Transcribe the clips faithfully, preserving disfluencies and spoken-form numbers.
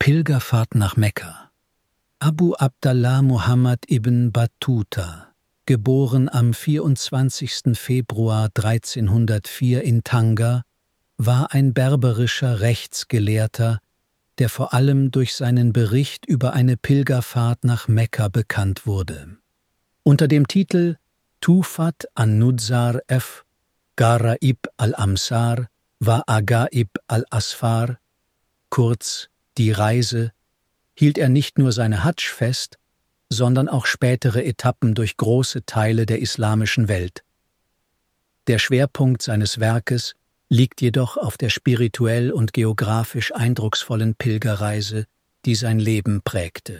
Pilgerfahrt nach Mekka. Abu Abdallah Muhammad ibn Battuta, geboren am vierundzwanzigsten Februar dreizehnhundertvier in Tanger, war ein berberischer Rechtsgelehrter, der vor allem durch seinen Bericht über eine Pilgerfahrt nach Mekka bekannt wurde. Unter dem Titel Tufat an-Nudzar f. Garaib al-Amsar wa Agaib al-Asfar, kurz die Reise, hielt er nicht nur seine Hadsch fest, sondern auch spätere Etappen durch große Teile der islamischen Welt. Der Schwerpunkt seines Werkes liegt jedoch auf der spirituell und geografisch eindrucksvollen Pilgerreise, die sein Leben prägte.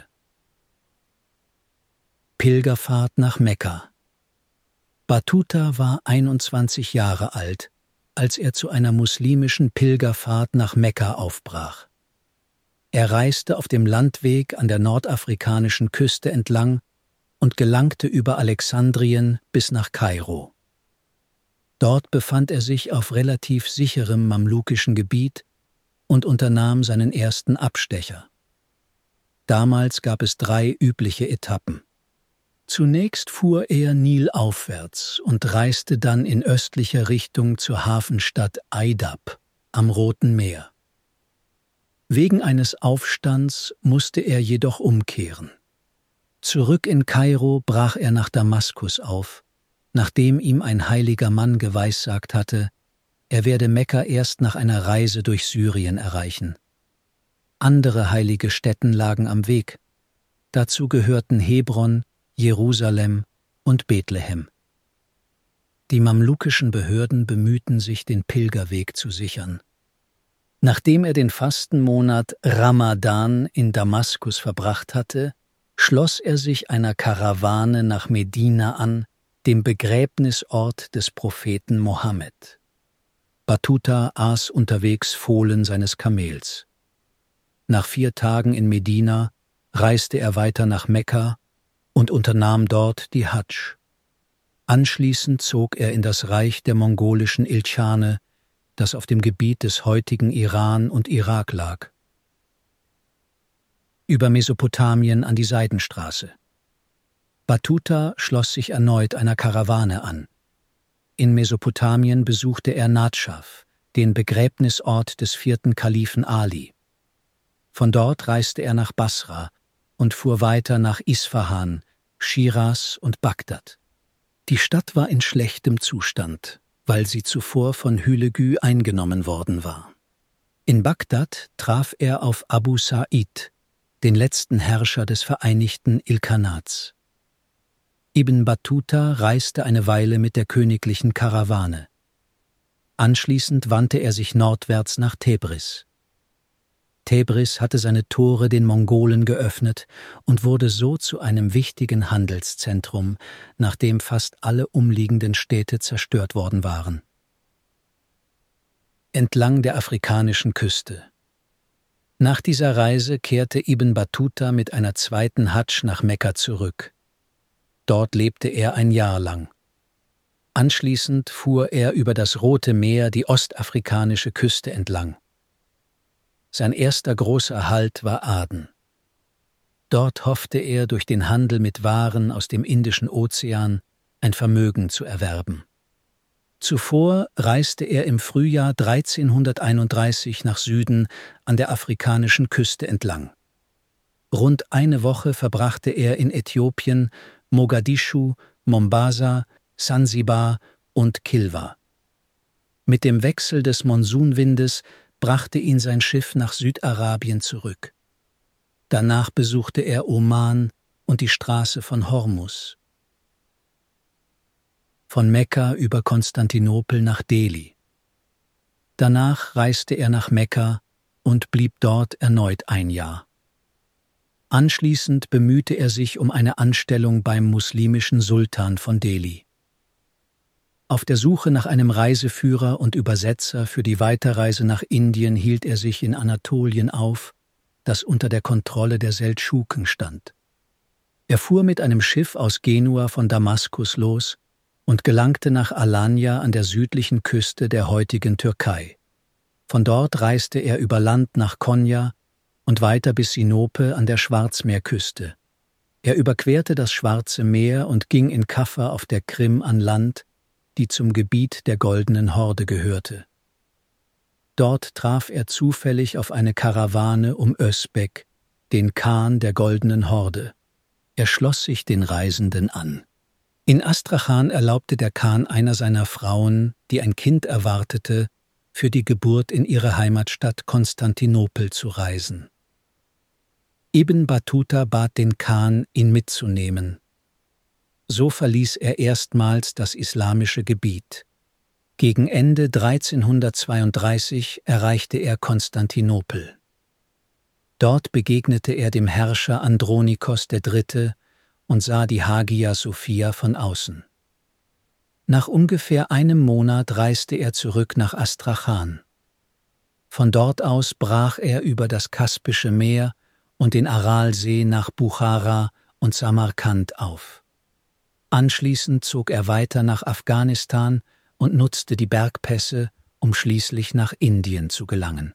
Pilgerfahrt nach Mekka. Battuta war einundzwanzig Jahre alt, als er zu einer muslimischen Pilgerfahrt nach Mekka aufbrach. Er reiste auf dem Landweg an der nordafrikanischen Küste entlang und gelangte über Alexandrien bis nach Kairo. Dort befand er sich auf relativ sicherem mamlukischen Gebiet und unternahm seinen ersten Abstecher. Damals gab es drei übliche Etappen. Zunächst fuhr er nilaufwärts und reiste dann in östlicher Richtung zur Hafenstadt Aidab am Roten Meer. Wegen eines Aufstands musste er jedoch umkehren. Zurück in Kairo brach er nach Damaskus auf, nachdem ihm ein heiliger Mann geweissagt hatte, er werde Mekka erst nach einer Reise durch Syrien erreichen. Andere heilige Stätten lagen am Weg. Dazu gehörten Hebron, Jerusalem und Bethlehem. Die mamlukischen Behörden bemühten sich, den Pilgerweg zu sichern. Nachdem er den Fastenmonat Ramadan in Damaskus verbracht hatte, schloss er sich einer Karawane nach Medina an, dem Begräbnisort des Propheten Mohammed. Battuta aß unterwegs Fohlen seines Kamels. Nach vier Tagen in Medina reiste er weiter nach Mekka und unternahm dort die Hadsch. Anschließend zog er in das Reich der mongolischen Ilchane, das auf dem Gebiet des heutigen Iran und Irak lag. Über Mesopotamien an die Seidenstraße. Battuta schloss sich erneut einer Karawane an. In Mesopotamien besuchte er Nadschaf, den Begräbnisort des vierten Kalifen Ali. Von dort reiste er nach Basra und fuhr weiter nach Isfahan, Schiras und Bagdad. Die Stadt war in schlechtem Zustand, weil sie zuvor von Hülegü eingenommen worden war. In Bagdad traf er auf Abu Sa'id, den letzten Herrscher des Vereinigten Ilkhanats. Ibn Battuta reiste eine Weile mit der königlichen Karawane. Anschließend wandte er sich nordwärts nach Tebris. Tebris hatte seine Tore den Mongolen geöffnet und wurde so zu einem wichtigen Handelszentrum, nachdem fast alle umliegenden Städte zerstört worden waren. Entlang der afrikanischen Küste. Nach dieser Reise kehrte Ibn Battuta mit einer zweiten Hadsch nach Mekka zurück. Dort lebte er ein Jahr lang. Anschließend fuhr er über das Rote Meer die ostafrikanische Küste entlang. Sein erster großer Halt war Aden. Dort hoffte er, durch den Handel mit Waren aus dem Indischen Ozean ein Vermögen zu erwerben. Zuvor reiste er im Frühjahr dreizehnhunderteinunddreißig nach Süden an der afrikanischen Küste entlang. Rund eine Woche verbrachte er in Äthiopien, Mogadischu, Mombasa, Sansibar und Kilwa. Mit dem Wechsel des Monsunwindes brachte ihn sein Schiff nach Südarabien zurück. Danach besuchte er Oman und die Straße von Hormuz. Von Mekka über Konstantinopel nach Delhi. Danach reiste er nach Mekka und blieb dort erneut ein Jahr. Anschließend bemühte er sich um eine Anstellung beim muslimischen Sultan von Delhi. Auf der Suche nach einem Reiseführer und Übersetzer für die Weiterreise nach Indien hielt er sich in Anatolien auf, das unter der Kontrolle der Seldschuken stand. Er fuhr mit einem Schiff aus Genua von Damaskus los und gelangte nach Alanya an der südlichen Küste der heutigen Türkei. Von dort reiste er über Land nach Konya und weiter bis Sinope an der Schwarzmeerküste. Er überquerte das Schwarze Meer und ging in Kaffa auf der Krim an Land, die zum Gebiet der Goldenen Horde gehörte. Dort traf er zufällig auf eine Karawane um Özbek, den Khan der Goldenen Horde. Er schloss sich den Reisenden an. In Astrachan erlaubte der Khan einer seiner Frauen, die ein Kind erwartete, für die Geburt in ihre Heimatstadt Konstantinopel zu reisen. Ibn Battuta bat den Khan, ihn mitzunehmen. So verließ er erstmals das islamische Gebiet. Gegen Ende dreizehnhundertzweiunddreißig erreichte er Konstantinopel. Dort begegnete er dem Herrscher Andronikos der Dritte und sah die Hagia Sophia von außen. Nach ungefähr einem Monat reiste er zurück nach Astrachan. Von dort aus brach er über das Kaspische Meer und den Aralsee nach Buchara und Samarkand auf. Anschließend zog er weiter nach Afghanistan und nutzte die Bergpässe, um schließlich nach Indien zu gelangen.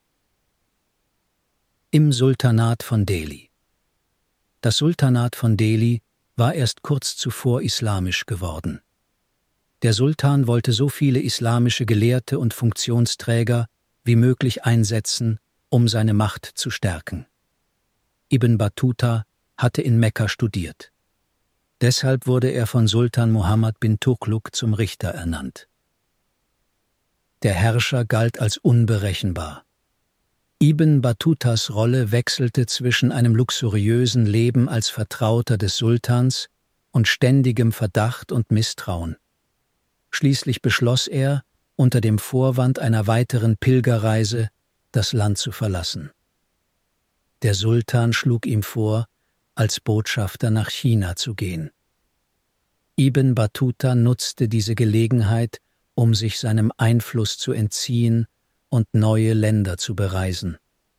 Im Sultanat von Delhi. Das Sultanat von Delhi war erst kurz zuvor islamisch geworden. Der Sultan wollte so viele islamische Gelehrte und Funktionsträger wie möglich einsetzen, um seine Macht zu stärken. Ibn Battuta hatte in Mekka studiert. Deshalb wurde er von Sultan Muhammad bin Tughluq zum Richter ernannt. Der Herrscher galt als unberechenbar. Ibn Battutas Rolle wechselte zwischen einem luxuriösen Leben als Vertrauter des Sultans und ständigem Verdacht und Misstrauen. Schließlich beschloss er, unter dem Vorwand einer weiteren Pilgerreise das Land zu verlassen. Der Sultan schlug ihm vor, als Botschafter nach China zu gehen. Ibn Battuta nutzte diese Gelegenheit, um sich seinem Einfluss zu entziehen und neue Länder zu bereisen.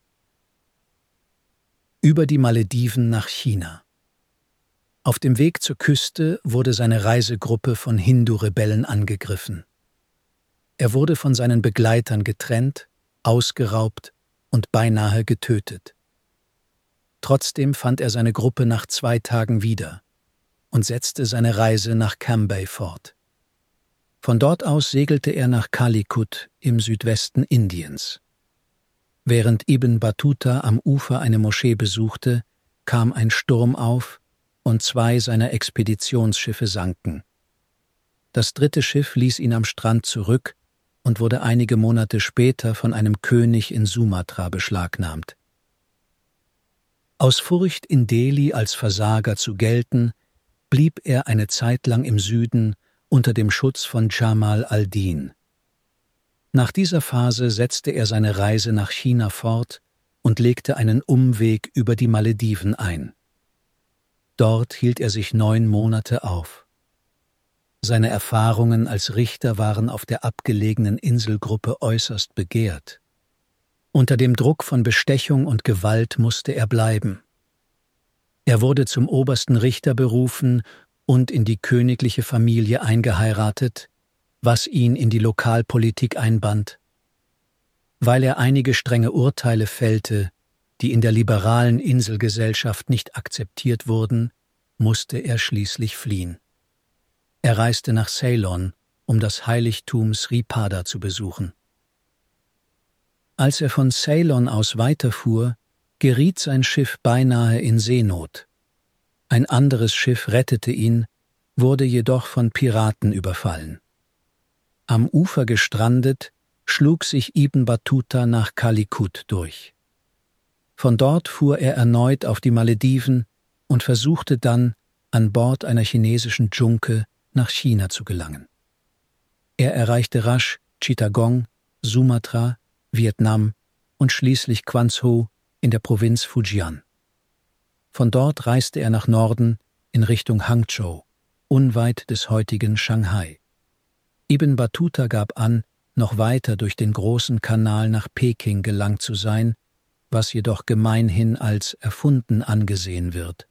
Über die Malediven nach China. Auf dem Weg zur Küste wurde seine Reisegruppe von Hindu-Rebellen angegriffen. Er wurde von seinen Begleitern getrennt, ausgeraubt und beinahe getötet. Trotzdem fand er seine Gruppe nach zwei Tagen wieder und setzte seine Reise nach Cambay fort. Von dort aus segelte er nach Calicut im Südwesten Indiens. Während Ibn Battuta am Ufer eine Moschee besuchte, kam ein Sturm auf und zwei seiner Expeditionsschiffe sanken. Das dritte Schiff ließ ihn am Strand zurück und wurde einige Monate später von einem König in Sumatra beschlagnahmt. Aus Furcht, in Delhi als Versager zu gelten, blieb er eine Zeit lang im Süden unter dem Schutz von Jamal al-Din. Nach dieser Phase setzte er seine Reise nach China fort und legte einen Umweg über die Malediven ein. Dort hielt er sich neun Monate auf. Seine Erfahrungen als Richter waren auf der abgelegenen Inselgruppe äußerst begehrt. Unter dem Druck von Bestechung und Gewalt musste er bleiben. Er wurde zum obersten Richter berufen und in die königliche Familie eingeheiratet, was ihn in die Lokalpolitik einband. Weil er einige strenge Urteile fällte, die in der liberalen Inselgesellschaft nicht akzeptiert wurden, musste er schließlich fliehen. Er reiste nach Ceylon, um das Heiligtum Sripada zu besuchen. Als er von Ceylon aus weiterfuhr, geriet sein Schiff beinahe in Seenot. Ein anderes Schiff rettete ihn, wurde jedoch von Piraten überfallen. Am Ufer gestrandet, schlug sich Ibn Battuta nach Calicut durch. Von dort fuhr er erneut auf die Malediven und versuchte dann, an Bord einer chinesischen Dschunke nach China zu gelangen. Er erreichte rasch Chittagong, Sumatra, Vietnam und schließlich Quanzhou in der Provinz Fujian. Von dort reiste er nach Norden in Richtung Hangzhou, unweit des heutigen Shanghai. Ibn Battuta gab an, noch weiter durch den großen Kanal nach Peking gelangt zu sein, was jedoch gemeinhin als erfunden angesehen wird.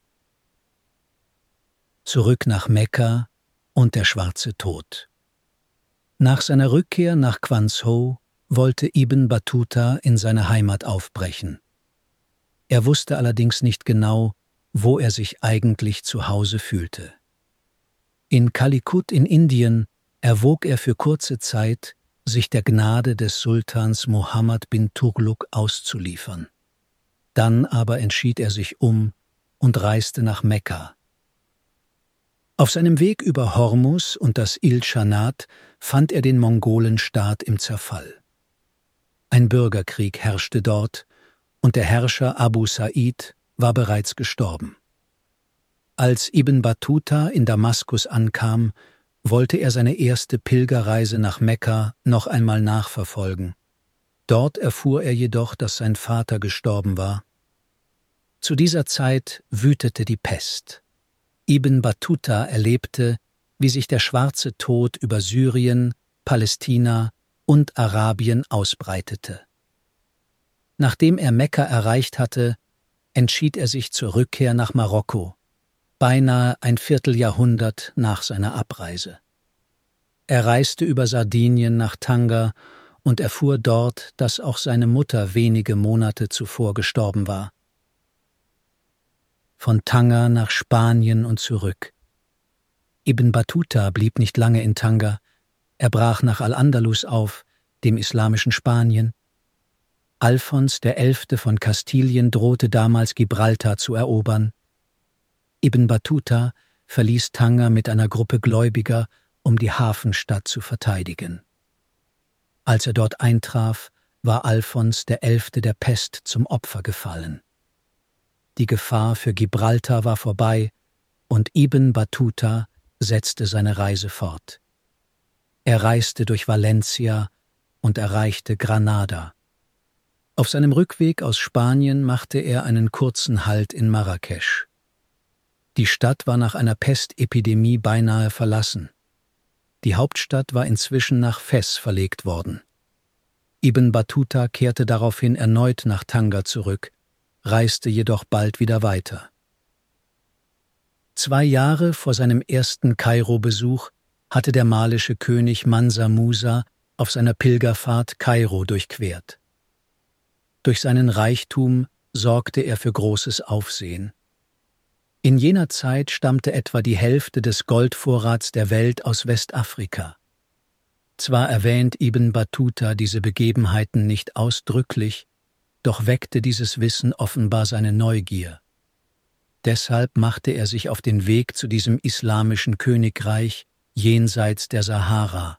Zurück nach Mekka und der Schwarze Tod. Nach seiner Rückkehr nach Quanzhou wollte Ibn Battuta in seine Heimat aufbrechen. Er wusste allerdings nicht genau, wo er sich eigentlich zu Hause fühlte. In Calicut in Indien erwog er für kurze Zeit, sich der Gnade des Sultans Mohammed bin Tughluq auszuliefern. Dann aber entschied er sich um und reiste nach Mekka. Auf seinem Weg über Hormuz und das Il-Schanat fand er den Mongolenstaat im Zerfall. Ein Bürgerkrieg herrschte dort, und der Herrscher Abu Sa'id war bereits gestorben. Als Ibn Battuta in Damaskus ankam, wollte er seine erste Pilgerreise nach Mekka noch einmal nachverfolgen. Dort erfuhr er jedoch, dass sein Vater gestorben war. Zu dieser Zeit wütete die Pest. Ibn Battuta erlebte, wie sich der schwarze Tod über Syrien, Palästina und Arabien ausbreitete. Nachdem er Mekka erreicht hatte, entschied er sich zur Rückkehr nach Marokko, beinahe ein Vierteljahrhundert nach seiner Abreise. Er reiste über Sardinien nach Tanger und erfuhr dort, dass auch seine Mutter wenige Monate zuvor gestorben war. Von Tanger nach Spanien und zurück. Ibn Battuta blieb nicht lange in Tanger. Er brach nach Al-Andalus auf, dem islamischen Spanien. Alfons der Elfte von Kastilien drohte damals Gibraltar zu erobern. Ibn Battuta verließ Tanger mit einer Gruppe Gläubiger, um die Hafenstadt zu verteidigen. Als er dort eintraf, war Alfons der Elfte der Pest zum Opfer gefallen. Die Gefahr für Gibraltar war vorbei und Ibn Battuta setzte seine Reise fort. Er reiste durch Valencia und erreichte Granada. Auf seinem Rückweg aus Spanien machte er einen kurzen Halt in Marrakesch. Die Stadt war nach einer Pestepidemie beinahe verlassen. Die Hauptstadt war inzwischen nach Fes verlegt worden. Ibn Battuta kehrte daraufhin erneut nach Tanger zurück, reiste jedoch bald wieder weiter. Zwei Jahre vor seinem ersten Kairo-Besuch hatte der malische König Mansa Musa auf seiner Pilgerfahrt Kairo durchquert. Durch seinen Reichtum sorgte er für großes Aufsehen. In jener Zeit stammte etwa die Hälfte des Goldvorrats der Welt aus Westafrika. Zwar erwähnt Ibn Battuta diese Begebenheiten nicht ausdrücklich, doch weckte dieses Wissen offenbar seine Neugier. Deshalb machte er sich auf den Weg zu diesem islamischen Königreich jenseits der Sahara.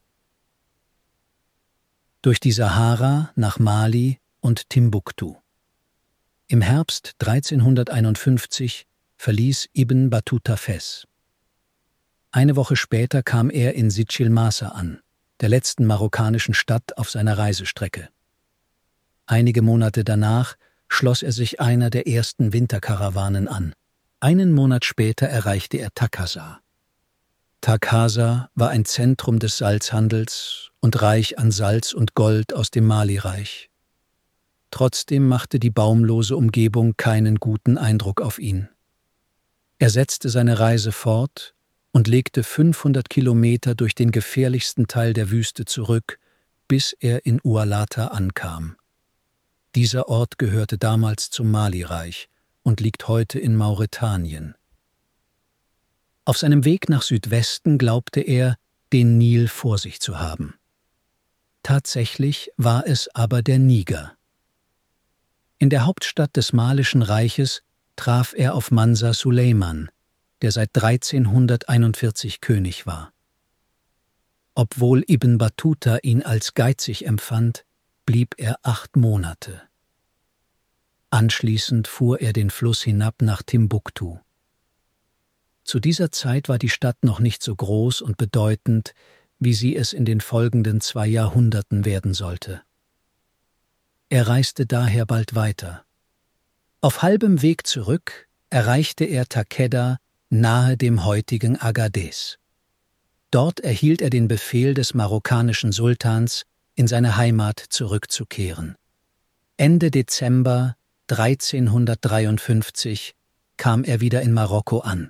Durch die Sahara nach Mali und Timbuktu. Im Herbst dreizehnhunderteinundfünfzig verließ Ibn Battuta Fes. Eine Woche später kam er in Sitschil-Masa an, der letzten marokkanischen Stadt auf seiner Reisestrecke. Einige Monate danach schloss er sich einer der ersten Winterkarawanen an. Einen Monat später erreichte er Takasa. Takasa war ein Zentrum des Salzhandels und reich an Salz und Gold aus dem Mali-Reich. Trotzdem machte die baumlose Umgebung keinen guten Eindruck auf ihn. Er setzte seine Reise fort und legte fünfhundert Kilometer durch den gefährlichsten Teil der Wüste zurück, bis er in Ualata ankam. Dieser Ort gehörte damals zum Mali-Reich und liegt heute in Mauretanien. Auf seinem Weg nach Südwesten glaubte er, den Nil vor sich zu haben. Tatsächlich war es aber der Niger. In der Hauptstadt des Malischen Reiches traf er auf Mansa Suleiman, der seit dreizehnhunderteinundvierzig König war. Obwohl Ibn Battuta ihn als geizig empfand, blieb er acht Monate. Anschließend fuhr er den Fluss hinab nach Timbuktu. Zu dieser Zeit war die Stadt noch nicht so groß und bedeutend, wie sie es in den folgenden zwei Jahrhunderten werden sollte. Er reiste daher bald weiter. Auf halbem Weg zurück erreichte er Takeda nahe dem heutigen Agadez. Dort erhielt er den Befehl des marokkanischen Sultans, in seine Heimat zurückzukehren. Ende Dezember dreizehnhundertdreiundfünfzig kam er wieder in Marokko an.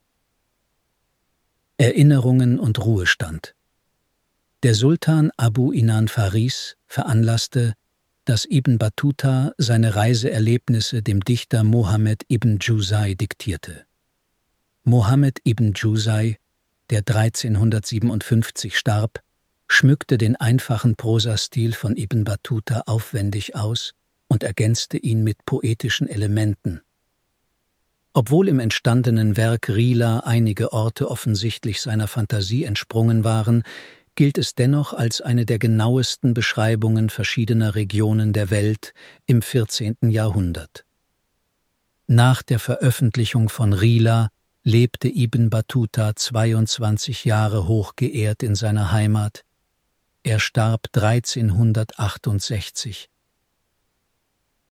Erinnerungen und Ruhestand. Der Sultan Abu Inan Faris veranlasste, dass Ibn Battuta seine Reiseerlebnisse dem Dichter Mohammed ibn Juzai diktierte. Mohammed ibn Juzai, der dreizehnhundertsiebenundfünfzig starb, schmückte den einfachen Prosastil von Ibn Battuta aufwendig aus und ergänzte ihn mit poetischen Elementen. Obwohl im entstandenen Werk Rila einige Orte offensichtlich seiner Fantasie entsprungen waren, gilt es dennoch als eine der genauesten Beschreibungen verschiedener Regionen der Welt im vierzehnten Jahrhundert. Nach der Veröffentlichung von Rila lebte Ibn Battuta zweiundzwanzig Jahre hochgeehrt in seiner Heimat. Er starb dreizehnhundertachtundsechzig